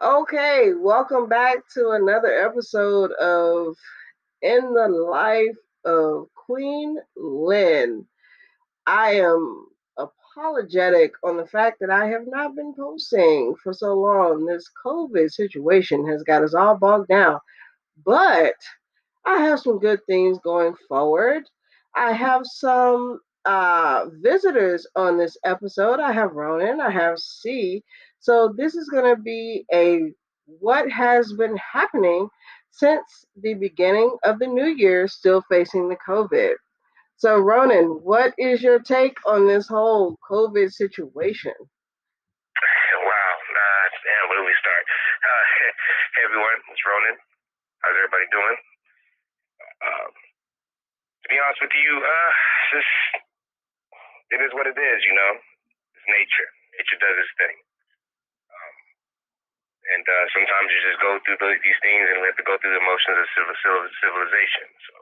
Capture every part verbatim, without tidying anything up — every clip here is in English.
Okay, welcome back to another episode of In the Life of Queen Lynn. I am apologetic on the fact that I have not been posting for so long. This COVID situation has got us all bogged down, but I have some good things going forward. I have some uh, visitors on this episode. I have Ronan, I have C. So this is going to be a what has been happening since the beginning of the new year, still facing the COVID. So, Ronan, what is your take on this whole COVID situation? Wow. Uh, damn, where do we start? Uh, hey, everyone. It's Ronan. How's everybody doing? Um, to be honest with you, uh, it's just, it is what it is, you know? It's nature. Nature does its thing. Um, and uh, sometimes you just go through the, these things and we have to go through the motions of civil, civil, civilization. So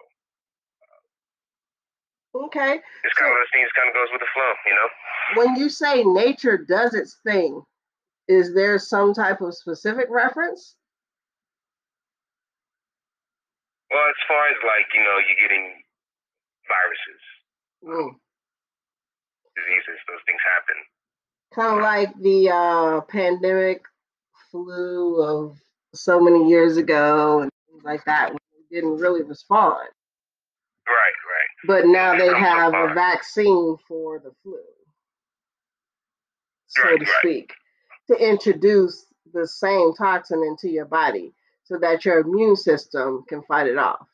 Okay, it's kind of so those things kind of goes with the flow, you know? when you say nature does its thing, is there some type of specific reference? Well, as far as like, you know, you're getting viruses, um, Mm. diseases, those things happen. Kind of like the uh, pandemic flu of so many years ago and things like that, when they didn't really respond. Right, right. But And now we've they come so have a far. vaccine for the flu, so Right, to right. speak, to introduce the same toxin into your body so that your immune system can fight it off.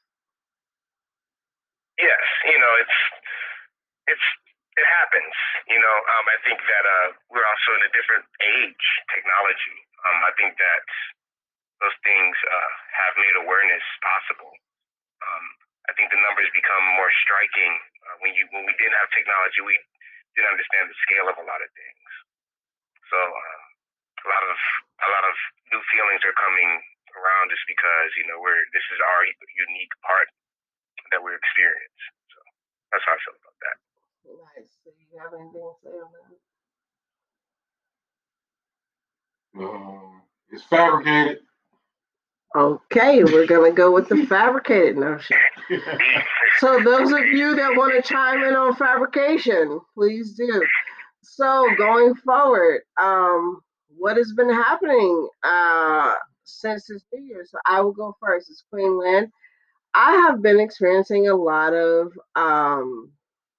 Yes, you know, it's it's it happens. You know, um, I think that uh, we're also in a different age, technology. Um, I think that those things uh, have made awareness possible. Um, I think the numbers become more striking uh, when you when we didn't have technology. We didn't understand the scale of a lot of things. So um, a lot of a lot of new feelings are coming around just because you know we're this is our unique part that we're experiencing. So that's how I feel about that. Nice. Do you have anything to say on that? Um, it's fabricated. Okay, we're gonna go with the fabricated notion. So those of you that want to chime in on fabrication, please do. So going forward, um, what has been happening uh, since this New Year? So I will go first. It's Queen Lynn. I have been experiencing a lot of um,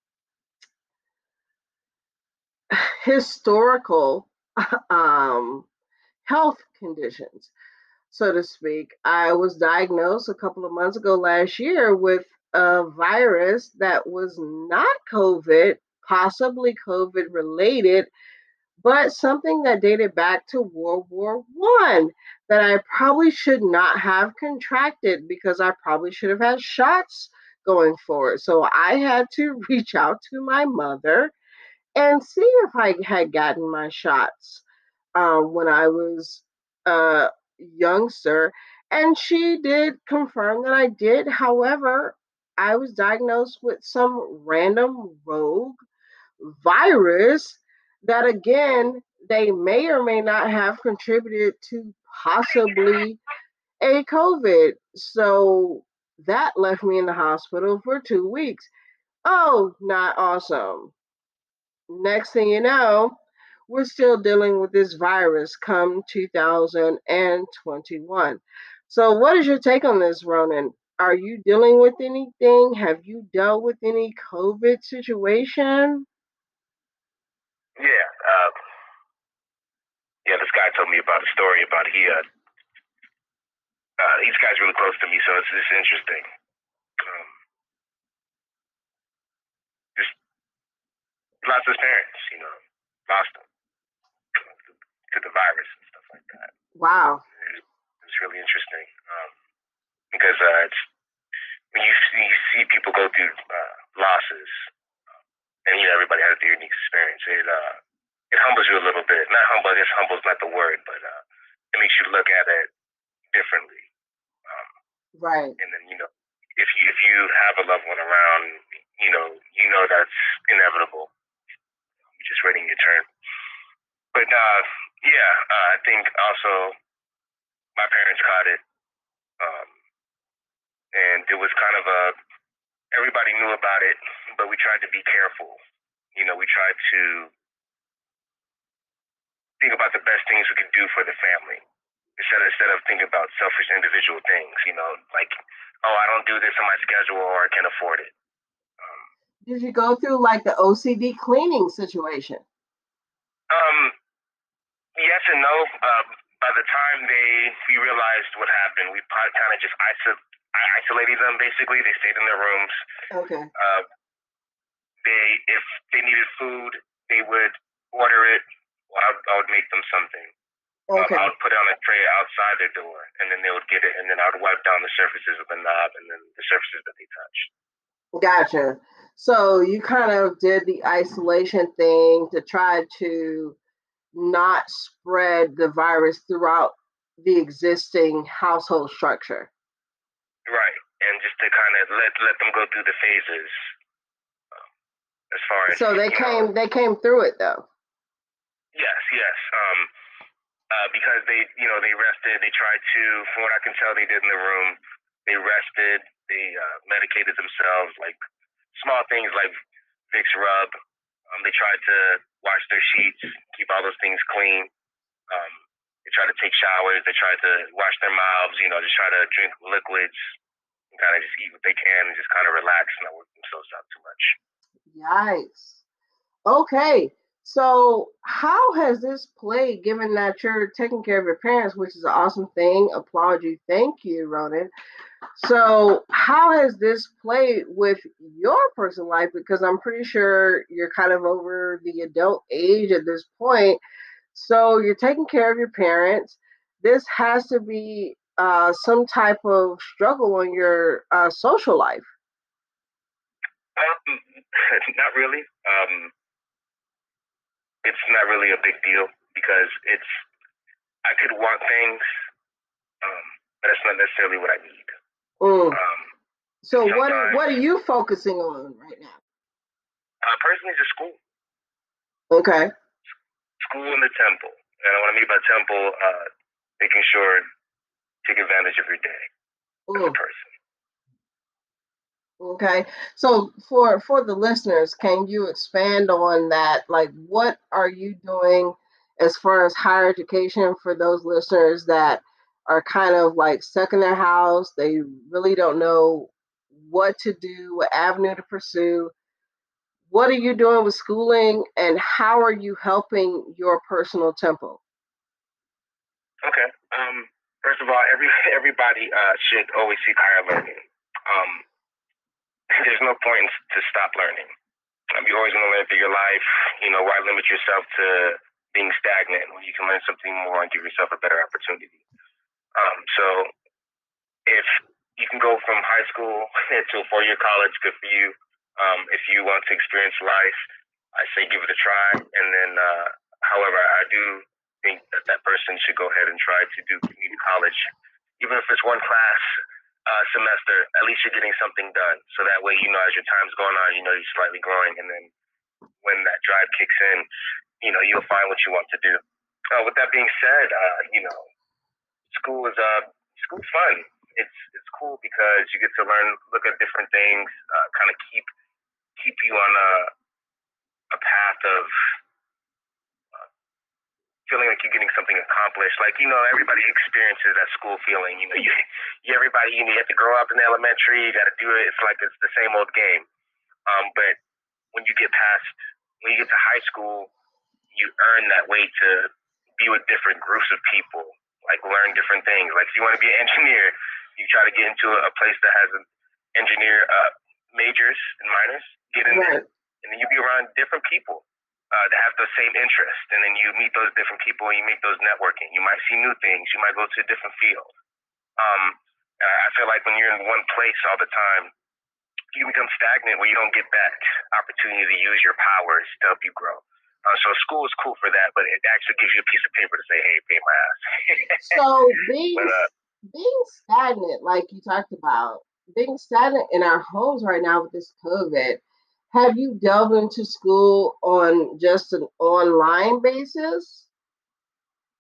historical um, health conditions, so to speak. I was diagnosed a couple of months ago last year with a virus that was not COVID, possibly COVID related, but something that dated back to World War One that I probably should not have contracted because I probably should have had shots going forward. So I had to reach out to my mother and see if I had gotten my shots um, when I was a youngster. And she did confirm that I did. However, I was diagnosed with some random rogue virus that, again, they may or may not have contributed to possibly a COVID. So that left me in the hospital for two weeks. Oh, not awesome. Next thing you know, we're still dealing with this virus come two thousand twenty-one. So, what is your take on this, Ronan? Are you dealing with anything? Have you dealt with any COVID situation? Yeah, uh, yeah. This guy told me about a story about he. Uh, uh, these guys really close to me, so it's it's interesting. Um, just lost his parents, you know, lost them to, to the virus and stuff like that. Wow. It's, it's really interesting um, because uh, it's when you see, you see people go through uh, losses, and you know everybody has their unique experience. It uh, it humbles you a little bit. Not humble. I guess humble's not the word, but uh, it makes you look at it differently. Um, Right. and then you know if you if you have a loved one around, you know you know that's inevitable. You're just waiting your turn. But uh, yeah, uh, I think also my parents caught it, um, and it was kind of a everybody knew about it, but we tried to be careful. You know, we tried to think about the best things we could do for the family instead of, instead of thinking about selfish individual things. You know, like, oh, I don't do this on my schedule or I can't afford it. Um, Did you go through like the O C D cleaning situation? um, yes and no. Um, by the time they we realized what happened, we kind of just iso- I isolated them. Basically, they stayed in their rooms. Okay. Uh, they if they needed food, they would order it. Well, I, would, I would make them something. Okay. Um, I would put it on a tray outside their door, and then they would get it, and then I would wipe down the surfaces of the knob, and then the surfaces that they touched. Gotcha. So you kind of did the isolation thing to try to not spread the virus throughout the existing household structure. Right, and just to kind of let let them go through the phases. Um, as far as so they came, know, they came through it though. Yes, yes. Um, uh, because they, you know, they rested. They tried to, from what I can tell, they did in the room. They rested. They uh, medicated themselves, like small things like Vicks rub. Um, they tried to wash their sheets, keep all those things clean. Um, they tried to take showers. They tried to wash their mouths. You know, just try to drink liquids and kind of just eat what they can and just kind of relax and not work themselves out too much. Yikes. Okay. So, how has this played, given that you're taking care of your parents, which is an awesome thing? Applaud you. Thank you, Ronan. So, how has this played with your personal life? Because I'm pretty sure you're kind of over the adult age at this point. So, you're taking care of your parents. This has to be uh, some type of struggle on your uh, social life. Um, not really. Um, it's not really a big deal because it's I could want things, um, but that's not necessarily what I need. Mm. Um, so what are, what are you focusing on right now? Uh, personally, just school. Okay. School and the temple. And what I mean by temple, uh, making sure take advantage of your day mm. as a person. Okay, so for for the listeners, can you expand on that? Like, what are you doing as far as higher education for those listeners that are kind of like stuck in their house? They really don't know what to do, what avenue to pursue. What are you doing with schooling, and how are you helping your personal temple? Okay. Um, first of all, every everybody uh, should always seek higher learning. Um, there's no point to stop learning. Um, you're always going to learn through your life. You know, why limit yourself to being stagnant when you can learn something more and give yourself a better opportunity? Um, so if you can go from high school to a four-year college, good for you. Um, if you want to experience life, I say give it a try. And then, uh, however, I do think that that person should go ahead and try to do community college, even if it's one class uh, semester. At least you're getting something done. So that way, you know, as your time's going on, you know you're slightly growing. And then when that drive kicks in, you know, you'll find what you want to do. Uh, with that being said, uh, you know, school is uh, school's fun. It's it's cool because you get to learn, look at different things, uh, kind of keep keep you on a a path of uh, feeling like you're getting something accomplished. Like, you know, everybody experiences that school feeling. You know, you, you everybody you know you have to grow up in elementary. You got to do it. It's like it's the same old game. Um, but when you get past, when you get to high school, you earn that way to be with different groups of people, like learn different things. Like if you want to be an engineer, you try to get into a place that has an engineer uh, majors and minors, get in right. there, and then you be around different people uh, that have the same interest, and then you meet those different people, and you make those networking. You might see new things. You might go to a different field. Um, I feel like when you're in one place all the time, you become stagnant where you don't get that opportunity to use your powers to help you grow. Uh, so school is cool for that, but it actually gives you a piece of paper to say, hey, pay my ass. So being, but, uh, being stagnant, like you talked about, being stagnant in our homes right now with this COVID, have you delved into school on just an online basis?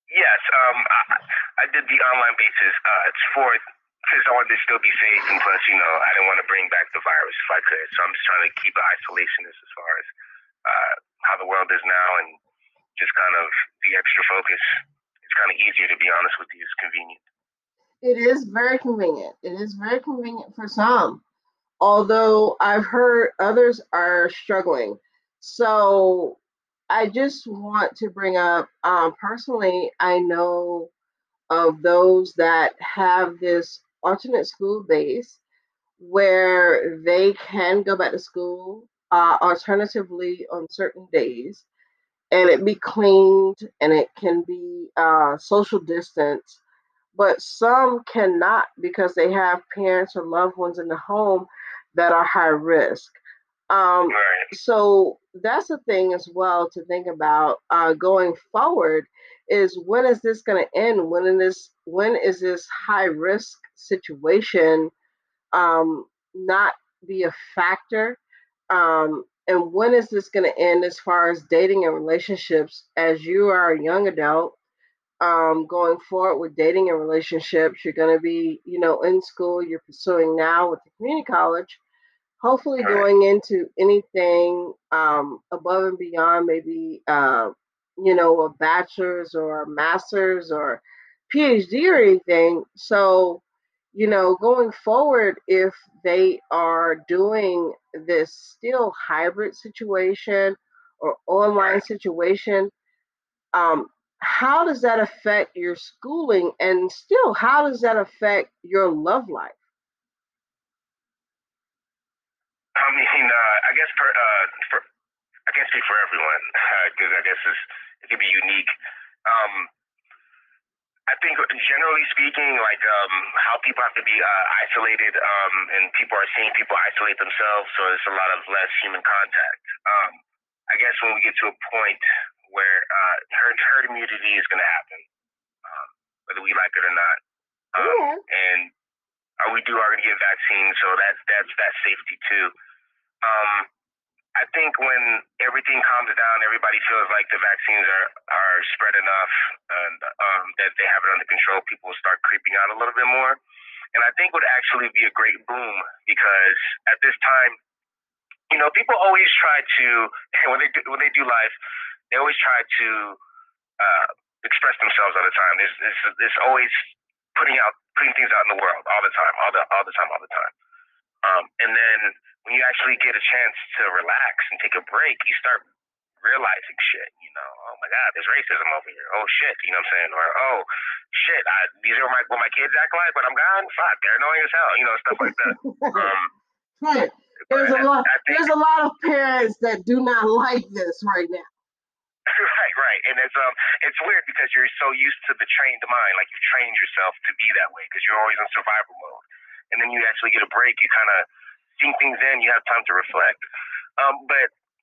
Yes, um, I, I did the online basis. Uh, it's for because I wanted to still be safe, and plus, you know, I didn't want to bring back the virus if I could. So I'm just trying to keep it isolationist as far as uh, how the world is now, and just kind of the extra focus. It's kind of easier, to be honest with you. It's convenient. It is very convenient. It is very convenient for some, although I've heard others are struggling. So I just want to bring up um, personally, I know of those that have this alternate school base where they can go back to school uh, alternatively on certain days and it be cleaned and it can be uh, social distance, but some cannot because they have parents or loved ones in the home that are high risk. Um, Right. so that's a thing as well to think about uh, going forward. Is when is this going to end? When in this when is this high risk situation um, not be a factor? Um, and when is this going to end as far as dating and relationships? As you are a young adult, um, going forward with dating and relationships, you're going to be, you know, in school, you're pursuing now with the community college, hopefully Right. going into anything um, above and beyond, maybe, uh, you know, a bachelor's or a master's or PhD or anything. So, you know, going forward, if they are doing this still hybrid situation or online Right. situation, um, how does that affect your schooling? And still, how does that affect your love life? I mean, uh, I guess per, uh, for, I can't speak for everyone because I guess it's, it could be unique. Um, I think generally speaking, like um, how people have to be uh, isolated, um, and people are seeing people isolate themselves, so there's a lot of less human contact. Um, I guess when we get to a point where uh, herd herd immunity is going to happen, um, whether we like it or not, um, Yeah. and uh, we do already get vaccines, so that's that's that safety too. Um, I think when everything calms down, everybody feels like the vaccines are, are spread enough and um, that they have it under control, people will start creeping out a little bit more. And I think would actually be a great boom because at this time, you know, people always try to when they do, when they do life, they always try to uh, express themselves all the time. There's, there's, there's always putting out putting things out in the world all the time, all the all the time, all the time. Um, and then when you actually get a chance to relax and take a break, you start realizing shit, you know, oh my God, there's racism over here. Oh shit, you know what I'm saying? Or oh shit, I, these are my what my kids act like, but I'm gone. Fuck, they're annoying as hell, you know, stuff like that. Um, Right. but There's a I, lot. I think There's a lot of parents that do not like this right now. right, right, and it's um, it's weird because you're so used to the trained mind, like you've trained yourself to be that way because you're always in survival mode, and then you actually get a break, you kind of think things in, you have time to reflect. Um, but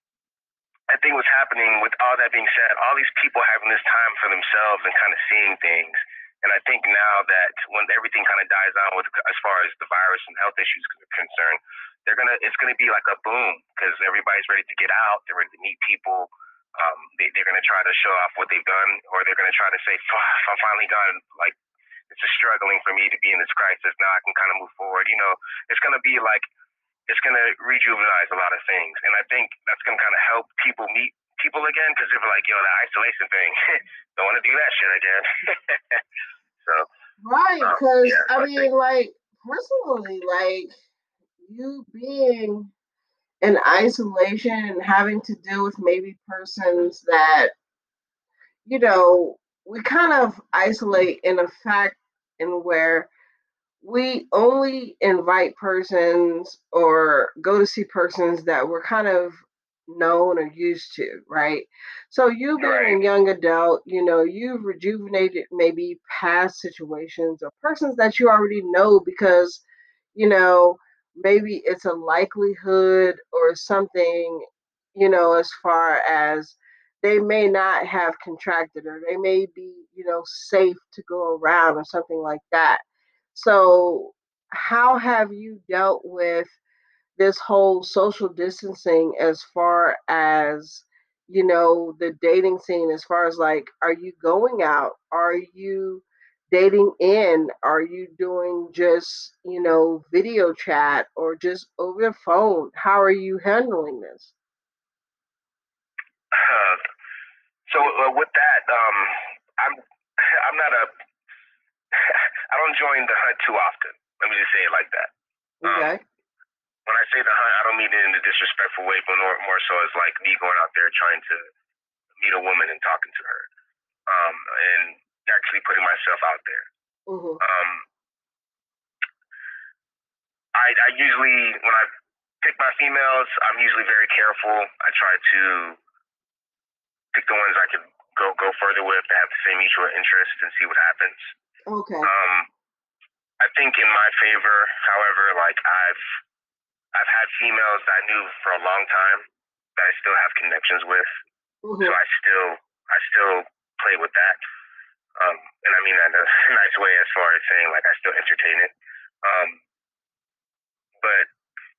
I think what's happening with all that being said, all these people having this time for themselves and kind of seeing things. And I think now that when everything kind of dies down with as far as the virus and health issues are concerned, they're gonna it's gonna be like a boom because everybody's ready to get out, they're ready to meet people. Um, they, they're gonna try to show off what they've done, or they're gonna try to say, "I'm finally gone." Like it's just struggling for me to be in this crisis. Now I can kind of move forward. You know, it's gonna be like it's going to rejuvenate a lot of things. And I think that's going to kind of help people meet people again because they're like, yo, the isolation thing, don't want to do that shit again. So, Right, um, because yeah, so I I think, mean, like personally, like you being in isolation and having to deal with maybe persons that you know we kind of isolate in a fact in where we only invite persons or go to see persons that we're kind of known or used to, right? So you being right, a young adult, you know, you've rejuvenated maybe past situations or persons that you already know because, you know, maybe it's a likelihood or something, you know, as far as they may not have contracted or they may be, you know, safe to go around or something like that. So, how have you dealt with this whole social distancing as far as you know, the dating scene as far as like, are you going out? Are you dating in? Are you doing just, you know, video chat or just over the phone? How are you handling this? Uh, so uh, with that, um, I'm I'm not a I don't join the hunt too often. Let me just say it like that. Um, Okay. when I say the hunt, I don't mean it in a disrespectful way, but more, more so as like me going out there trying to meet a woman and talking to her, um, and actually putting myself out there. Mm-hmm. Um, I, I usually, when I pick my females, I'm usually very careful. I try to pick the ones I can go go further with that have the same mutual interests and see what happens. Okay. Um, I think in my favor, however, like I've I've had females that I knew for a long time that I still have connections with, so Mm-hmm. I still I still play with that. Um, and I mean that in a nice way as far as saying like I still entertain it. Um, but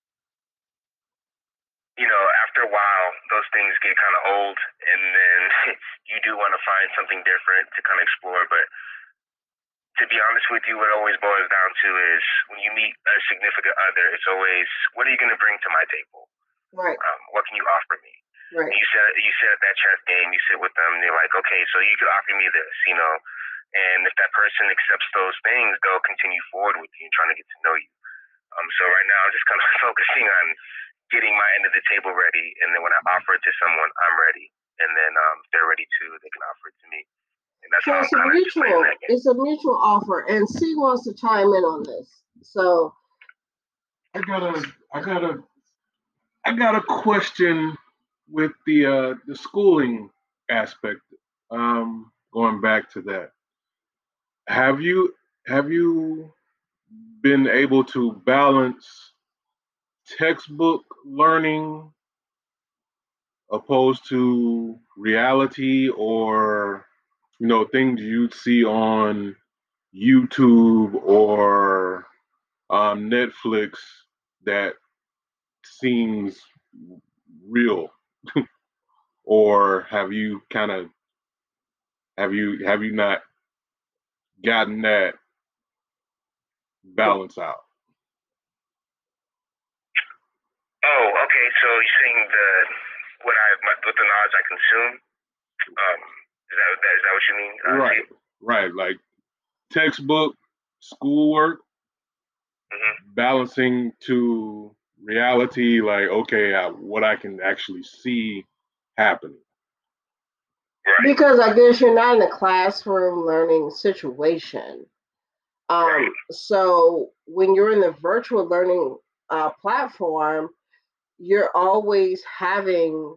you know, after a while, those things get kind of old, and then you do want to find something different to kind of explore. But to be honest with you, what it always boils down to is when you meet a significant other, it's always, what are you going to bring to my table? Right. Um, what can you offer me? Right. And you said you said at that chess game, you sit with them, and they're like, okay, so you could offer me this, you know. And if that person accepts those things, they'll continue forward with you and trying to get to know you. Um, so right now, I'm just kind of focusing on getting my end of the table ready, and then when I offer it to someone, I'm ready. And then um, if they're ready too, they can offer it to me. And that's So how it's I'm a kind of just playing mutual, that game. it's a mutual offer, and C wants to chime in on this. So I got a, I got a, I got a question with the uh, the schooling aspect. Um, going back to that, have you have you been able to balance textbook learning opposed to reality, or you know, things you'd see on YouTube or um, Netflix that seems real? Or have you kind of have you have you not gotten that balance out? Oh, okay. So you're saying the what I what the knowledge I consume? Um, is that, that is that what you mean? Uh, Right, right. Like textbook, schoolwork, mm-hmm. balancing to reality. Like, okay, I, what I can actually see happening. Right. Because I guess you're not in a classroom learning situation. Um, Right. So when you're in the virtual learning uh, platform, you're always having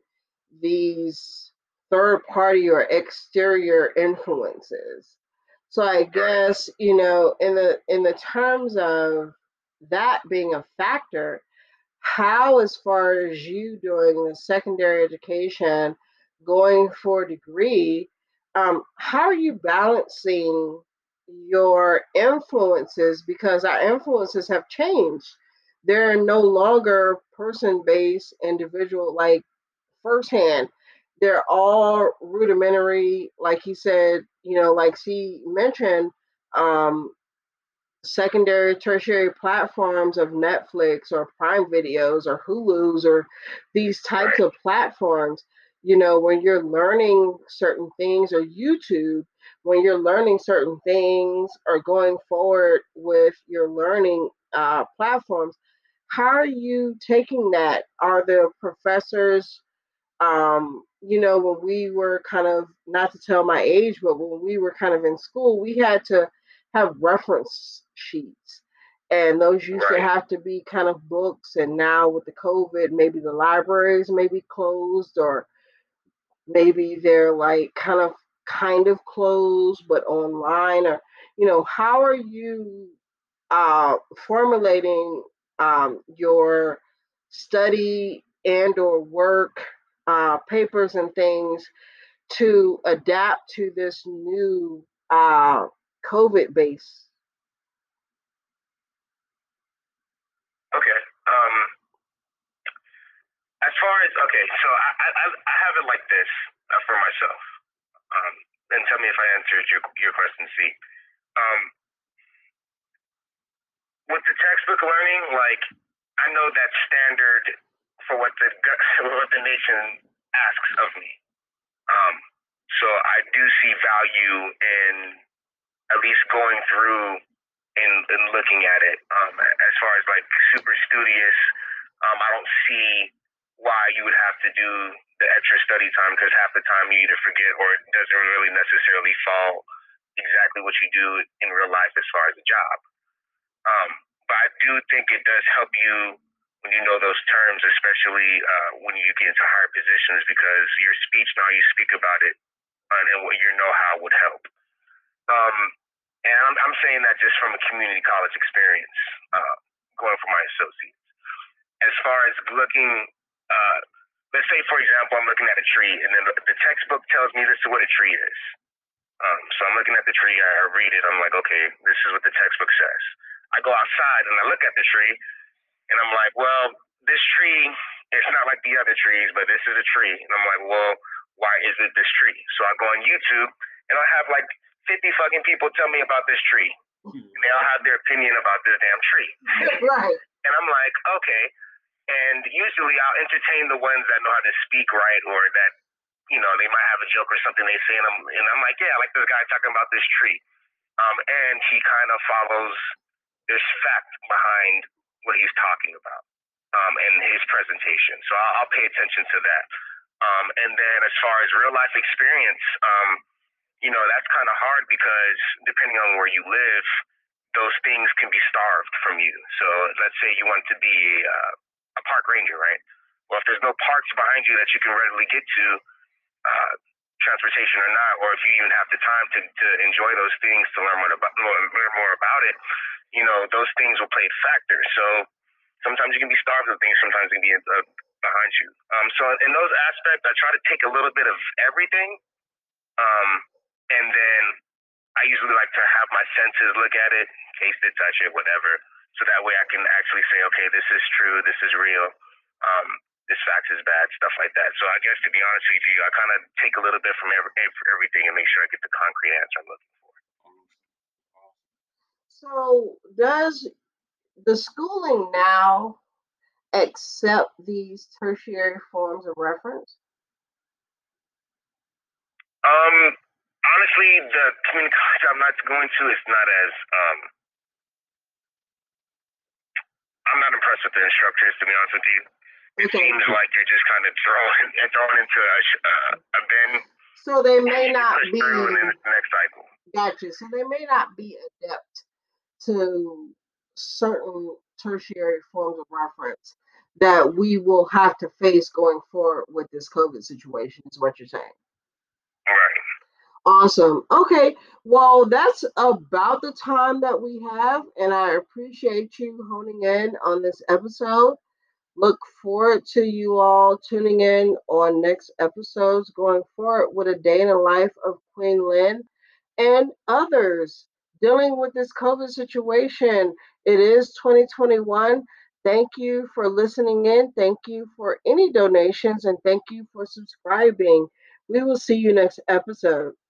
these third party or exterior influences. So I guess, you know, in the in the terms of that being a factor, how, as far as you doing the secondary education, going for a degree, um, how are you balancing your influences? Because our influences have changed. They're no longer person based, individual, like firsthand. They're all rudimentary, like he said, you know, like she mentioned, um, secondary, tertiary platforms of Netflix or Prime Videos or Hulu's or these types Right. of platforms, you know, when you're learning certain things, or YouTube, when you're learning certain things or going forward with your learning uh, platforms, how are you taking that? Are the professors, um, you know, when we were kind of, not to tell my age, but when we were kind of in school, we had to have reference sheets. And those used to Right. have to be kind of books. And now with the COVID, maybe the libraries may be closed, or maybe they're like kind of kind of closed, but online. Or, you know, how are you uh, formulating um, your study and or work uh, papers and things to adapt to this new uh, COVID base? Okay. Um, as far as okay, so I I, I have it like this uh, for myself. Um, and tell me if I answered your your question, C. Um, with the textbook learning, like I know that's standard for what the what the nation asks of me. Um, so I do see value in at least going through and, and looking at it. Um, as far as like super studious, um, I don't see why you would have to do the extra study time because half the time you either forget or it doesn't really necessarily fall exactly what you do in real life as far as a job. Um, but I do think it does help you when you know those terms, especially uh, when you get into higher positions, because your speech now you speak about it and, and what your know-how would help. Um, and I'm, I'm saying that just from a community college experience, uh, going for my associates. As far as looking, uh, let's say for example, I'm looking at a tree, and then the, the textbook tells me this is what a tree is. Um, so I'm looking at the tree, I read it, I'm like, okay, this is what the textbook says. I go outside and I look at the tree, and I'm like, well, this tree, it's not like the other trees, but this is a tree. And I'm like, well, why is it this tree? So I go on YouTube, and I have like fifty fucking people tell me about this tree. And they all have their opinion about this damn tree. Right. And I'm like, okay. And usually I'll entertain the ones that know how to speak right, or that, you know, they might have a joke or something they say, and I'm, and I'm like, yeah, I like this guy talking about this tree. Um, and he kind of follows this fact behind what he's talking about um, and his presentation. So I'll, I'll pay attention to that. Um, and then as far as real life experience, um, you know, that's kind of hard because depending on where you live, those things can be starved from you. So let's say you want to be uh, a park ranger, right? Well, if there's no parks behind you that you can readily get to, uh, transportation or not, or if you even have the time to, to enjoy those things, to learn more about learn more about it, you know, those things will play factors. So sometimes you can be starved of things, sometimes you can be uh, behind you. Um, so in those aspects, I try to take a little bit of everything, um, and then I usually like to have my senses look at it, taste it, touch it, whatever, so that way I can actually say, okay, this is true, this is real, um, this fact is bad, stuff like that. So I guess to be honest with you, I kind of take a little bit from every, everything and make sure I get the concrete answer I'm looking for. So does the schooling now accept these tertiary forms of reference? Um, honestly, the community college I'm not going to is not as um, I'm not impressed with the instructors, to be honest with you. It okay. seems like you're just kind of thrown thrown into a, uh, a bin. So they may not be. And then it's the next cycle. Gotcha. So they may not be adept to certain tertiary forms of reference that we will have to face going forward with this COVID situation, is what you're saying. Right. Awesome. Okay. Well, that's about the time that we have, and I appreciate you honing in on this episode. Look forward to you all tuning in on next episodes going forward with a day in the life of Queen Lynn and others dealing with this COVID situation. It is twenty twenty-one. Thank you for listening in. Thank you for any donations, and thank you for subscribing. We will see you next episode.